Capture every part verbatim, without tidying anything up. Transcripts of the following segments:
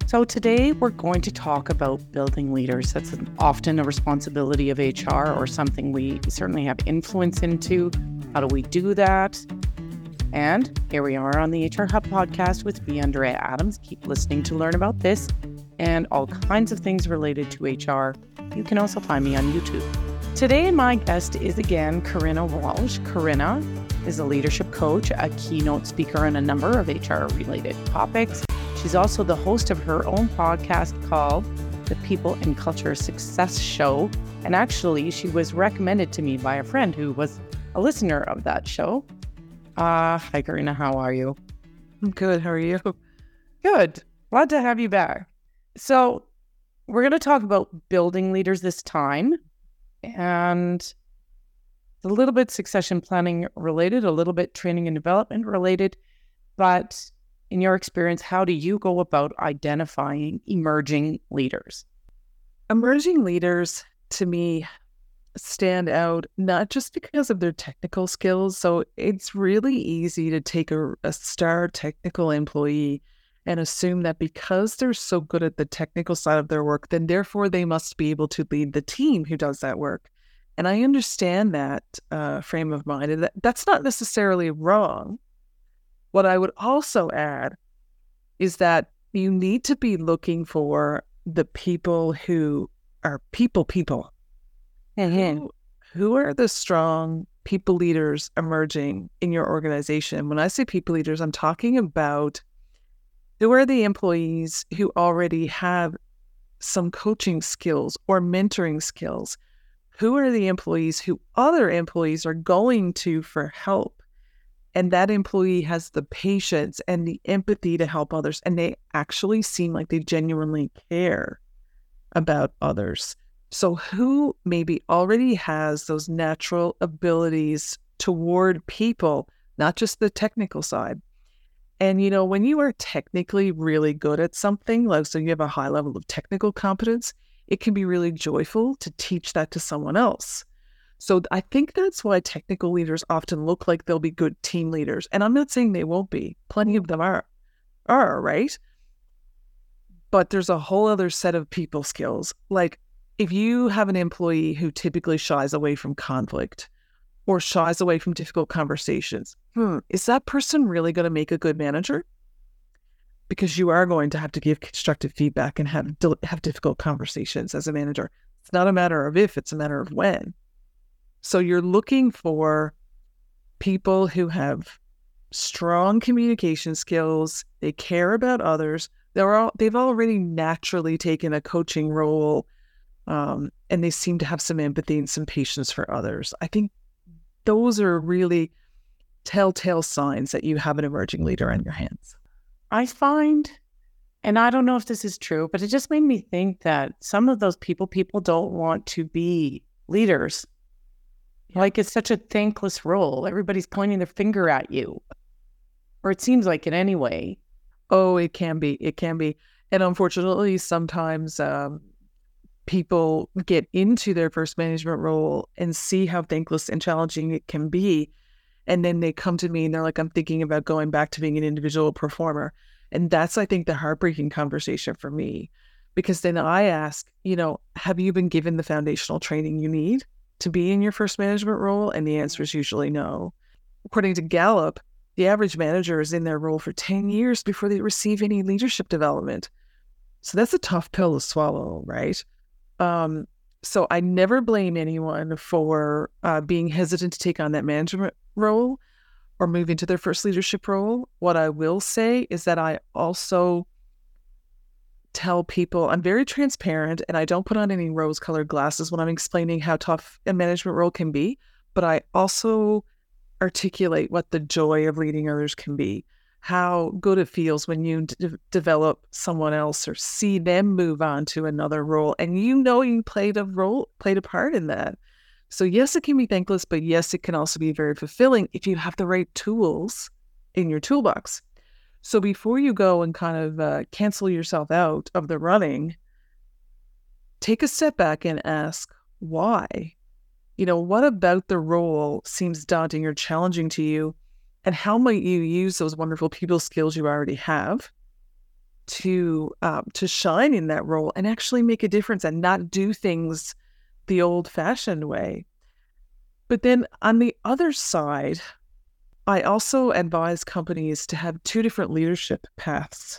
So today we're going to talk about building leaders. That's an, often a responsibility of H R or something we certainly have influence into. How do we do that? And here we are on the H R Hub podcast with me, Andrea Adams. Keep listening to learn about this and all kinds of things related to H R. You can also find me on YouTube. Today my guest is again Corinna Walsh. Corinna is a leadership coach, a keynote speaker on a number of H R related topics. She's also the host of her own podcast called The People and Culture Success Show. And actually, she was recommended to me by a friend who was a listener of that show. Uh, hi, Corinna. How are you? I'm good. How are you? Good. Glad to have you back. So we're going to talk about building leaders this time. And a little bit succession planning related, a little bit training and development related. But in your experience, how do you go about identifying emerging leaders? Emerging leaders, to me, stand out not just because of their technical skills. So it's really easy to take a, a star technical employee and assume that because they're so good at the technical side of their work, then therefore they must be able to lead the team who does that work. And I understand that uh, frame of mind, and that, that's not necessarily wrong. What I would also add is that you need to be looking for the people who are people people. Mm-hmm. Who, who are the strong people leaders emerging in your organization? When I say people leaders, I'm talking about who are the employees who already have some coaching skills or mentoring skills? Who are the employees who other employees are going to for help? And that employee has the patience and the empathy to help others. And they actually seem like they genuinely care about others. So who maybe already has those natural abilities toward people, not just the technical side. And, you know, when you are technically really good at something, like so you have a high level of technical competence, it can be really joyful to teach that to someone else. So I think that's why technical leaders often look like they'll be good team leaders. And I'm not saying they won't be. Plenty of them are, are, right? But there's a whole other set of people skills. Like if you have an employee who typically shies away from conflict or shies away from difficult conversations, hmm, is that person really going to make a good manager? Because you are going to have to give constructive feedback and have, have difficult conversations as a manager. It's not a matter of if, it's a matter of when. So you're looking for people who have strong communication skills, they care about others, they're all, they've already naturally taken a coaching role, um, and they seem to have some empathy and some patience for others. I think those are really telltale signs that you have an emerging leader on your hands. I find, and I don't know if this is true, but it just made me think that some of those people, people don't want to be leaders. Like it's such a thankless role. Everybody's pointing their finger at you. Or it seems like it anyway. Oh, it can be. It can be. And unfortunately, sometimes um, people get into their first management role and see how thankless and challenging it can be. And then they come to me and they're like, I'm thinking about going back to being an individual performer. And that's, I think, the heartbreaking conversation for me. Because then I ask, you know, have you been given the foundational training you need to be in your first management role? And the answer is usually no. According to Gallup, the average manager is in their role for ten years before they receive any leadership development. So that's a tough pill to swallow, right? Um, so I never blame anyone for uh, being hesitant to take on that management role or move into their first leadership role. What I will say is that I also tell people I'm very transparent and I don't put on any rose-colored glasses when I'm explaining how tough a management role can be, but I also articulate what the joy of leading others can be, how good it feels when you d- develop someone else or see them move on to another role and you know you played a role, played a part in that. So yes, it can be thankless, but yes, it can also be very fulfilling if you have the right tools in your toolbox. So before you go and kind of uh, cancel yourself out of the running, take a step back and ask, why? You know, what about the role seems daunting or challenging to you? And how might you use those wonderful people skills you already have to um, to shine in that role and actually make a difference and not do things the old-fashioned way. But then on the other side, I also advise companies to have two different leadership paths.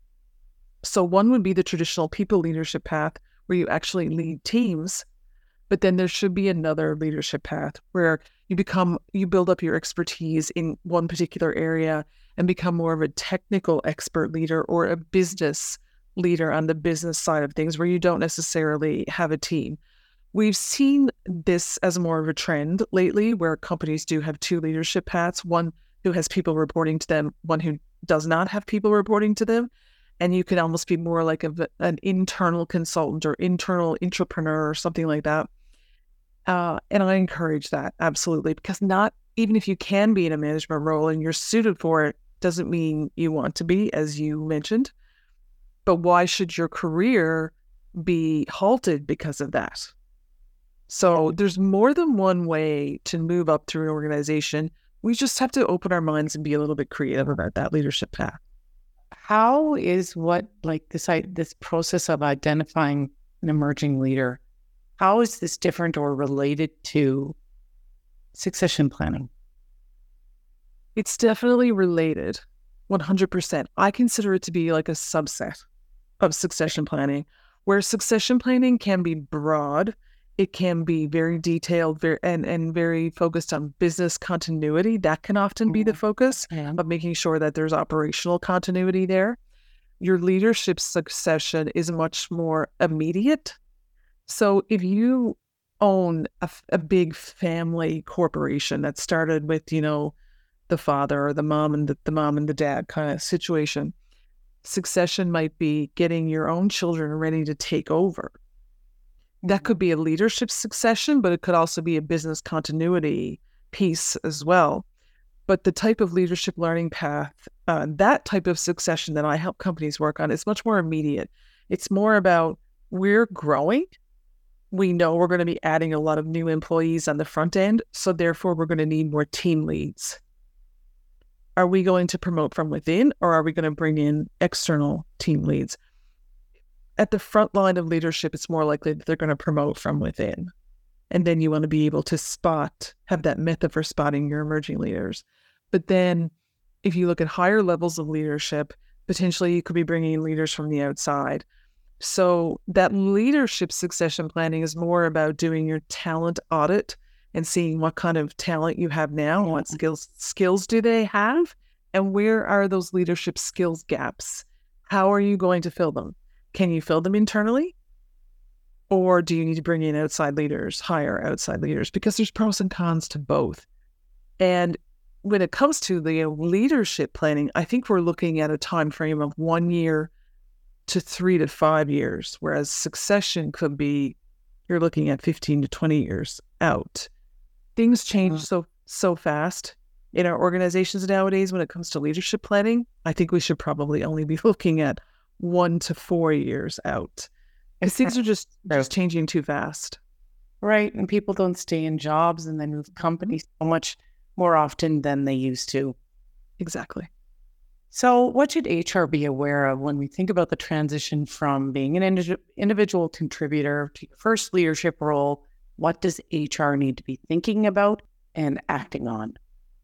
So one would be the traditional people leadership path where you actually lead teams, but then there should be another leadership path where you become, you build up your expertise in one particular area and become more of a technical expert leader or a business leader on the business side of things where you don't necessarily have a team. We've seen this as more of a trend lately where companies do have two leadership paths, one who has people reporting to them, one who does not have people reporting to them. And you can almost be more like a, an internal consultant or internal entrepreneur or something like that. Uh, and I encourage that, absolutely, because not even if you can be in a management role and you're suited for it, doesn't mean you want to be, as you mentioned. But why should your career be halted because of that? So there's more than one way to move up through an organization. We just have to open our minds and be a little bit creative about that leadership path. How is what like this this process of identifying an emerging leader, how is this different or related to succession planning? It's definitely related, one hundred percent. I consider it to be like a subset of succession planning, where succession planning can be broad. It can be very detailed very, and, and very focused on business continuity. That can often be the focus Yeah. of making sure that there's operational continuity there. Your leadership succession is much more immediate. So if you own a, a big family corporation that started with, you know, the father or the mom and the, the mom and the dad kind of situation, succession might be getting your own children ready to take over. That could be a leadership succession, but it could also be a business continuity piece as well. But the type of leadership learning path, uh, that type of succession that I help companies work on is much more immediate. It's more about we're growing. We know we're going to be adding a lot of new employees on the front end, so therefore we're going to need more team leads. Are we going to promote from within, or are we going to bring in external team leads? At the front line of leadership, it's more likely that they're going to promote from within. And then you want to be able to spot, have that method for spotting your emerging leaders. But then if you look at higher levels of leadership, potentially you could be bringing in leaders from the outside. So that leadership succession planning is more about doing your talent audit and seeing what kind of talent you have now, what skills skills do they have, and where are those leadership skills gaps? How are you going to fill them? Can you fill them internally? Or do you need to bring in outside leaders, hire outside leaders? Because there's pros and cons to both. And when it comes to the leadership planning, I think we're looking at a time frame of one year to three to five years, whereas succession could be, you're looking at fifteen to twenty years out. Things change mm-hmm. so so fast in our organizations nowadays when it comes to leadership planning. I think we should probably only be looking at one to four years out. And things are just, just changing too fast. Right. And people don't stay in jobs and then move companies so much more often than they used to. Exactly. So what should H R be aware of when we think about the transition from being an indi- individual contributor to your first leadership role? What does H R need to be thinking about and acting on?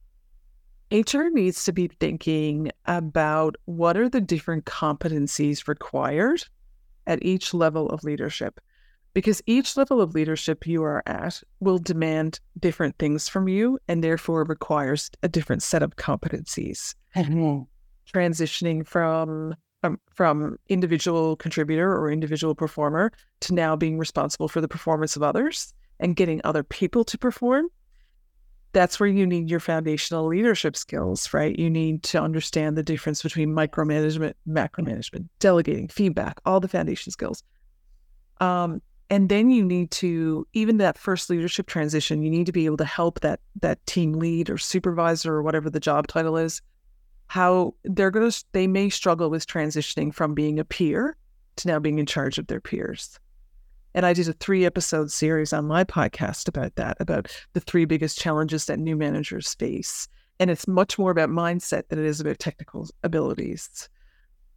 H R needs to be thinking about what are the different competencies required at each level of leadership, because each level of leadership you are at will demand different things from you and therefore requires a different set of competencies. Mm-hmm. Transitioning from, from from individual contributor or individual performer to now being responsible for the performance of others and getting other people to perform. That's where you need your foundational leadership skills, right? You need to understand the difference between micromanagement, macromanagement, delegating, feedback, all the foundation skills. Um, and then you need to, even that first leadership transition, you need to be able to help that that team lead or supervisor or whatever the job title is, how they're going to, they may struggle with transitioning from being a peer to now being in charge of their peers. And I did a three episode series on my podcast about that, about the three biggest challenges that new managers face. And it's much more about mindset than it is about technical abilities.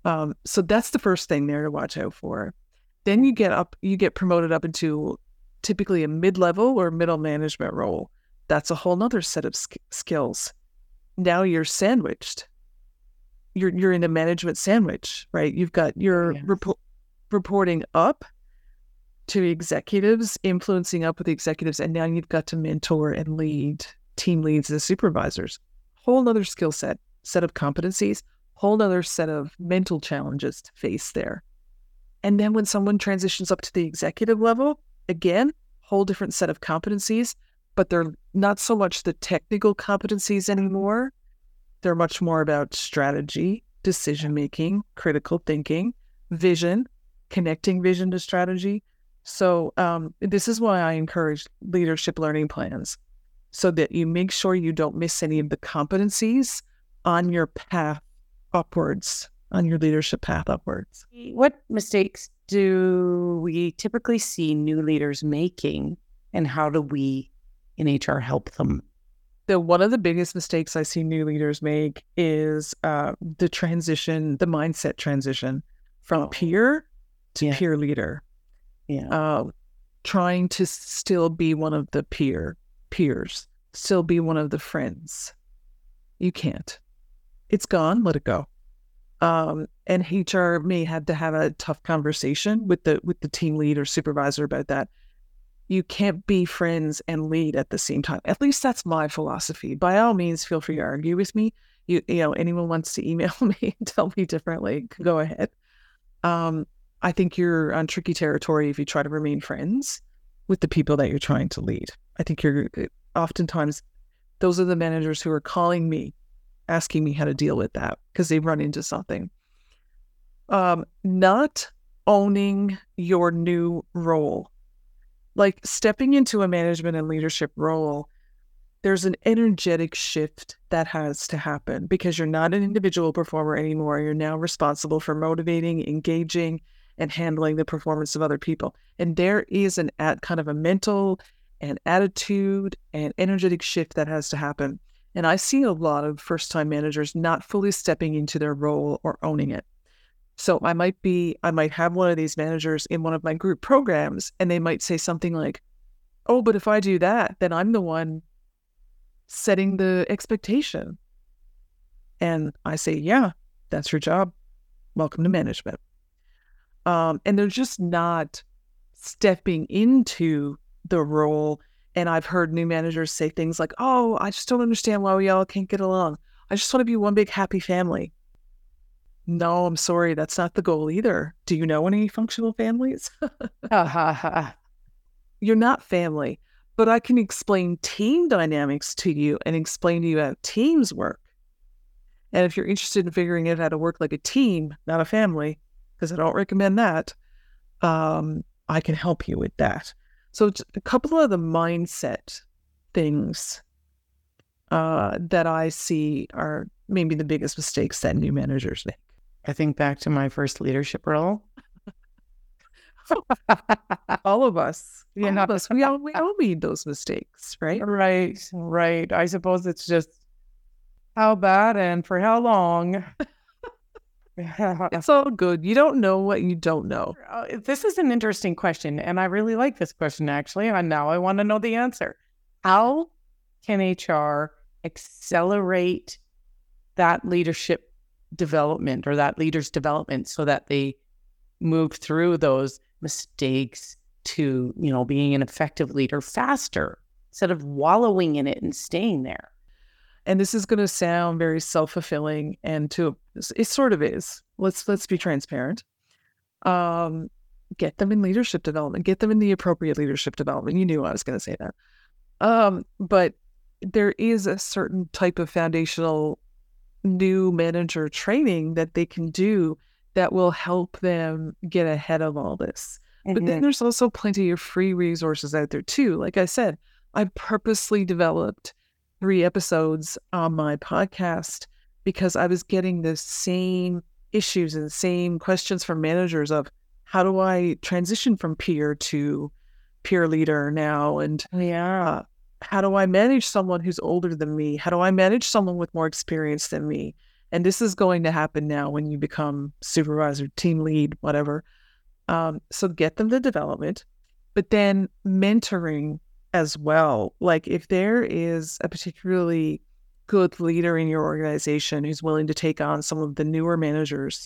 Um, so that's the first thing there to watch out for. Then you get up, you get promoted up into typically a mid-level or middle management role. That's a whole nother set of sk- skills. Now you're sandwiched. You're you're in a management sandwich, right? You've got your Yes. repo- reporting up to executives, influencing up with the executives, and now you've got to mentor and lead team leads and supervisors. Whole nother skill set, set of competencies, whole nother set of mental challenges to face there. And then when someone transitions up to the executive level, again, whole different set of competencies, but they're not so much the technical competencies anymore. They're much more about strategy, decision-making, critical thinking, vision, connecting vision to strategy. So um, this is why I encourage leadership learning plans, so that you make sure you don't miss any of the competencies on your path upwards, on your leadership path upwards. What mistakes do we typically see new leaders making, and how do we in H R help them? The one of the biggest mistakes I see new leaders make is uh, the transition, the mindset transition from Oh. peer to Yeah. peer leader. Yeah. Uh, trying to still be one of the peer peers, still be one of the friends. You can't. It's gone. Let it go. Um, and H R may have to have a tough conversation with the with the team lead or supervisor about that. You can't be friends and lead at the same time. At least that's my philosophy. By all means, feel free to argue with me. You, you know, anyone wants to email me and tell me differently, go ahead. Um, I think you're on tricky territory if you try to remain friends with the people that you're trying to lead. I think you're oftentimes, those are the managers who are calling me, asking me how to deal with that because they've run into something. Um, not owning your new role. Like stepping into a management and leadership role, there's an energetic shift that has to happen because you're not an individual performer anymore. You're now responsible for motivating, engaging, and handling the performance of other people. And there is an at kind of a mental and attitude and energetic shift that has to happen. And I see a lot of first-time managers not fully stepping into their role or owning it. So I might be, I might have one of these managers in one of my group programs, and they might say something like, oh, but if I do that, then I'm the one setting the expectation. And I say, yeah, that's your job. Welcome to management. Um, and they're just not stepping into the role. And I've heard new managers say things like, oh, I just don't understand why we all can't get along. I just want to be one big happy family. No, I'm sorry. That's not the goal either. Do you know any functional families? You're not family, but I can explain team dynamics to you and explain to you how teams work. And if you're interested in figuring out how to work like a team, not a family, because I don't recommend that, um, I can help you with that. So it's a couple of the mindset things uh, that I see are maybe the biggest mistakes that new managers make. I think back to my first leadership role. All of us, Yeah, all not- of us, we all, we all made those mistakes, right? Right, right. I suppose it's just how bad and for how long. It's all good. You don't know what you don't know. Uh, This is an interesting question, and I really like this question, actually. And now I want to know the answer. How can H R accelerate that leadership development or that leader's development so that they move through those mistakes to, you know, being an effective leader faster instead of wallowing in it and staying there? And this is going to sound very self-fulfilling, and to it sort of is. Let's let's be transparent. Um, get them in leadership development. Get them in the appropriate leadership development. You knew I was going to say that. Um, but there is a certain type of foundational new manager training that they can do that will help them get ahead of all this. But then there's also plenty of free resources out there too. Like I said, I purposely developed three episodes on my podcast because I was getting the same issues and the same questions from managers of how do I transition from peer to peer leader now? And yeah, uh, how do I manage someone who's older than me? How do I manage someone with more experience than me? And this is going to happen now when you become supervisor, team lead, whatever. Um, so get them the development, but then mentoring as well. Like if there is a particularly good leader in your organization who's willing to take on some of the newer managers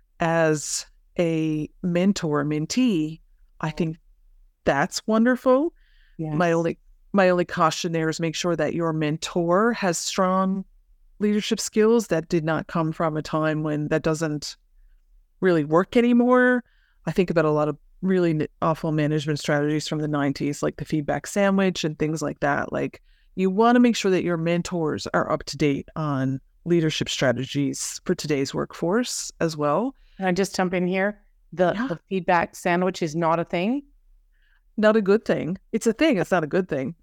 as a mentor, mentee, I think that's wonderful. Yes. My only my only caution there is make sure that your mentor has strong leadership skills that did not come from a time when that doesn't really work anymore. I think about a lot of really awful management strategies from the nineties, like the feedback sandwich and things like that. Like you want to make sure that your mentors are up to date on leadership strategies for today's workforce as well. Can I just jump in here? The, Yeah. the feedback sandwich is not a thing. Not a good thing. It's a thing. It's not a good thing.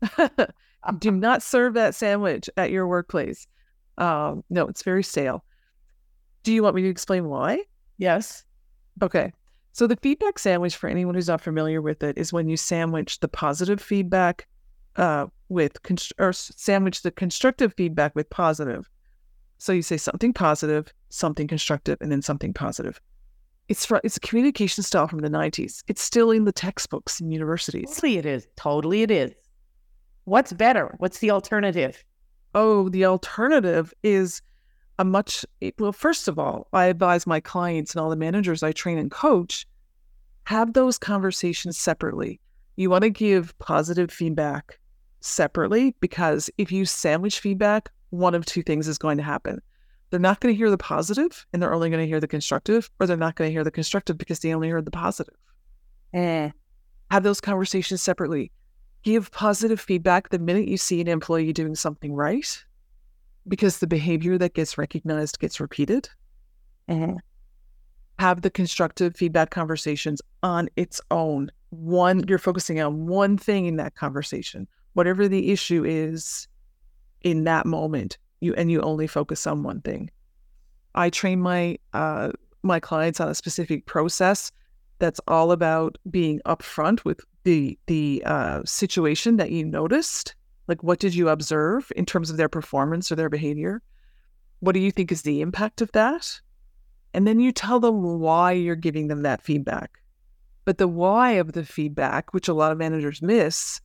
Do not serve that sandwich at your workplace. Um, no, it's very stale. Do you want me to explain why? Yes. Okay. So the feedback sandwich, for anyone who's not familiar with it, is when you sandwich the positive feedback uh, with, const- or sandwich the constructive feedback with positive. So you say something positive, something constructive, and then something positive. It's fr- it's a communication style from the nineties. It's still in the textbooks in universities. Totally it is. Totally it is. What's better? What's the alternative? Oh, the alternative is a much, well, first of all, I advise my clients and all the managers I train and coach, have those conversations separately. You want to give positive feedback separately because if you sandwich feedback, one of two things is going to happen. They're not going to hear the positive and they're only going to hear the constructive, or they're not going to hear the constructive because they only heard the positive. Eh. Have those conversations separately. Give positive feedback the minute you see an employee doing something right, because the behavior that gets recognized gets repeated. Mm-hmm. Have the constructive feedback conversations on its own. One, you're focusing on one thing in that conversation, whatever the issue is in that moment. You and you only focus on one thing. I train my uh, my clients on a specific process that's all about being upfront with the the uh, situation that you noticed. Like, what did you observe in terms of their performance or their behavior? What do you think is the impact of that? And then you tell them why you're giving them that feedback. But the why of the feedback, which a lot of managers miss,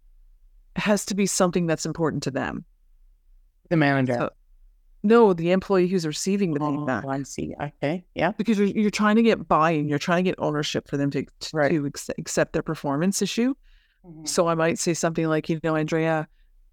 has to be something that's important to them. The manager. So, no, the employee who's receiving the oh, feedback. I see. Okay. Yeah. Because you're, you're trying to get buy-in, you're trying to get ownership for them to, to, Right. to ex- accept their performance issue. Mm-hmm. So I might say something like, you know, Andrea,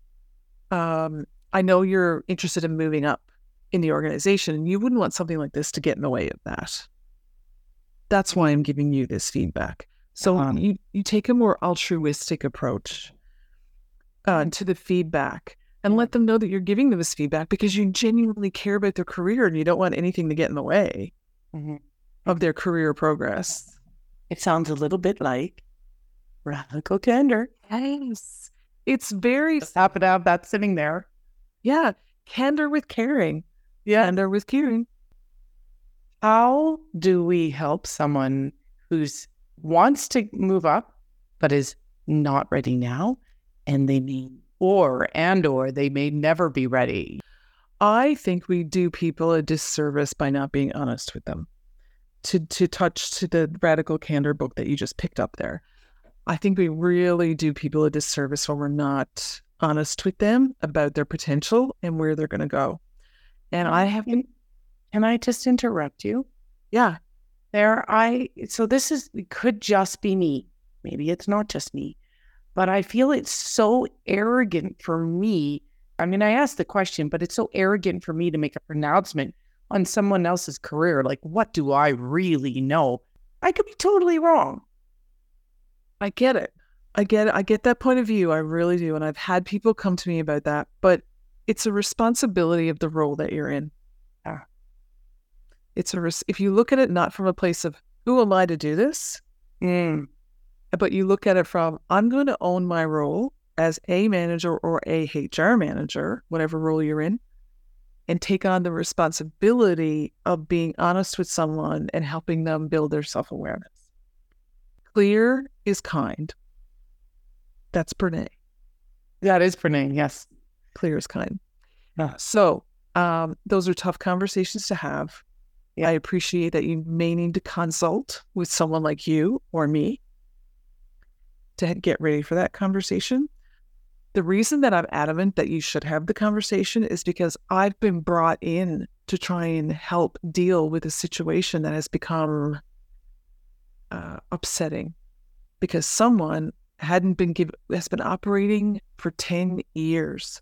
um, I know you're interested in moving up in the organization, and you wouldn't want something like this to get in the way of that. That's why I'm giving you this feedback. So Uh-huh. you, you take a more altruistic approach uh, to the feedback. And let them know that you're giving them this feedback because you genuinely care about their career and you don't want anything to get in the way Mm-hmm. of their career progress. It sounds a little bit like radical candor. Yes. It's very, Just happen to have that sitting there. yeah, candor with caring. Yeah. Candor with caring. How do we help someone who's wants to move up but is not ready now, and they may or and or they may never be ready? I think we do people a disservice by not being honest with them. To to touch to the Radical Candor book that you just picked up there, I think we really do people a disservice when we're not honest with them about their potential and where they're going to go. And I have been, Can I just interrupt you? yeah, There, I so this is it could just be me. Maybe it's not just me, but I feel it's so arrogant for me. I mean, I asked the question, but it's so arrogant for me to make a pronouncement on someone else's career. Like, what do I really know? I could be totally wrong. I get it. I get it. I get that point of view. I really do. And I've had people come to me about that, but it's a responsibility of the role that you're in. Ah. It's a, res- if you look at it not from a place of, who am I to do this? Mm. But you look at it from, I'm going to own my role as a manager or a H R manager, whatever role you're in, and take on the responsibility of being honest with someone and helping them build their self-awareness. Clear is kind. That's Brene. That is Brene, yes. Clear is kind. Ah. So Um, those are tough conversations to have. Yeah. I appreciate that you may need to consult with someone like you or me to get ready for that conversation. The reason that I'm adamant that you should have the conversation is because I've been brought in to try and help deal with a situation that has become uh, upsetting because someone hadn't been given, has been operating for ten years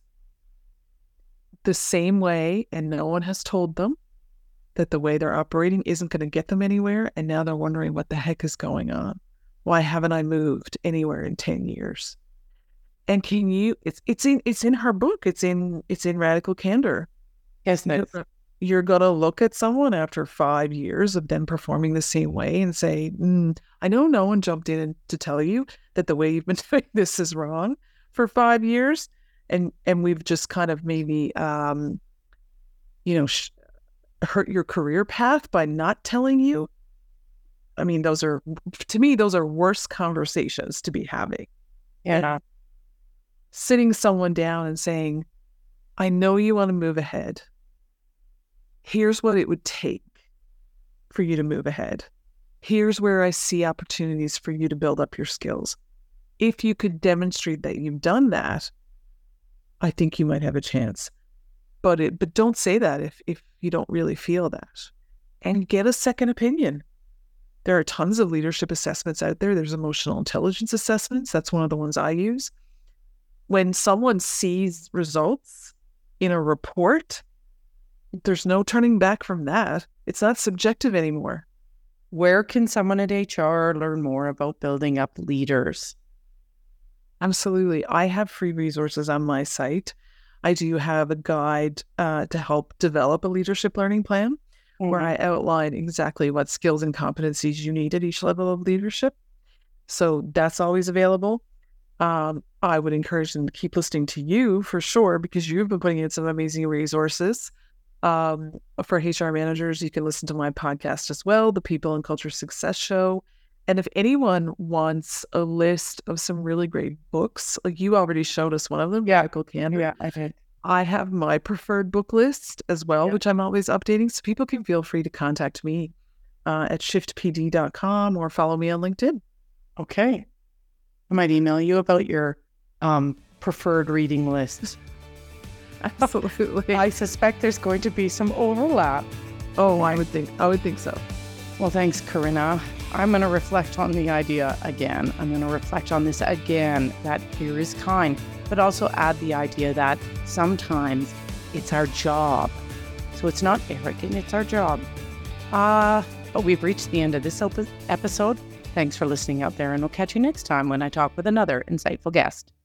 the same way, and no one has told them that the way they're operating isn't going to get them anywhere. And now they're wondering what the heck is going on. Why haven't I moved anywhere in ten years? And can you, it's, it's in, it's in her book. It's in, it's in Radical Candor. Yes, You're, you're going to look at someone after five years of them performing the same way and say, mm, I know no one jumped in to tell you that the way you've been doing this is wrong for five years. And, and we've just kind of maybe, um, you know, sh- hurt your career path by not telling you. I mean, those are, to me, those are worse conversations to be having. Yeah. Sitting someone down and saying, I know you want to move ahead. Here's what it would take for you to move ahead. Here's where I see opportunities for you to build up your skills. If you could demonstrate that you've done that, I think you might have a chance. But it, but don't say that if, if you don't really feel that. And get a second opinion. There are tons of leadership assessments out there. There's emotional intelligence assessments. That's one of the ones I use. When someone sees results in a report, there's no turning back from that. It's not subjective anymore. Where can someone at H R learn more about building up leaders? Absolutely. I have free resources on my site. I do have a guide uh, to help develop a leadership learning plan mm-hmm. where I outline exactly what skills and competencies you need at each level of leadership. So that's always available. Um, I would encourage them to keep listening to you for sure, because you've been putting in some amazing resources. Um, for H R managers, you can listen to my podcast as well, the People and Culture Success Show. And if anyone wants a list of some really great books, like you already showed us one of them, yeah, Radical Candor. Yeah, I did. I have my preferred book list as well, yeah. which I'm always updating. So people can feel free to contact me uh, at shift p d dot com or follow me on LinkedIn. Okay. I might email you about your um, preferred reading list. Absolutely. I suspect there's going to be some overlap. Oh, I would think, I would think so. Well, thanks, Corinna. I'm going to reflect on the idea again. I'm going to reflect on this again, that fear is kind, but also add the idea that sometimes it's our job. So it's not arrogant, it's our job. Uh, but we've reached the end of this op- episode. Thanks for listening out there, and we'll catch you next time when I talk with another insightful guest.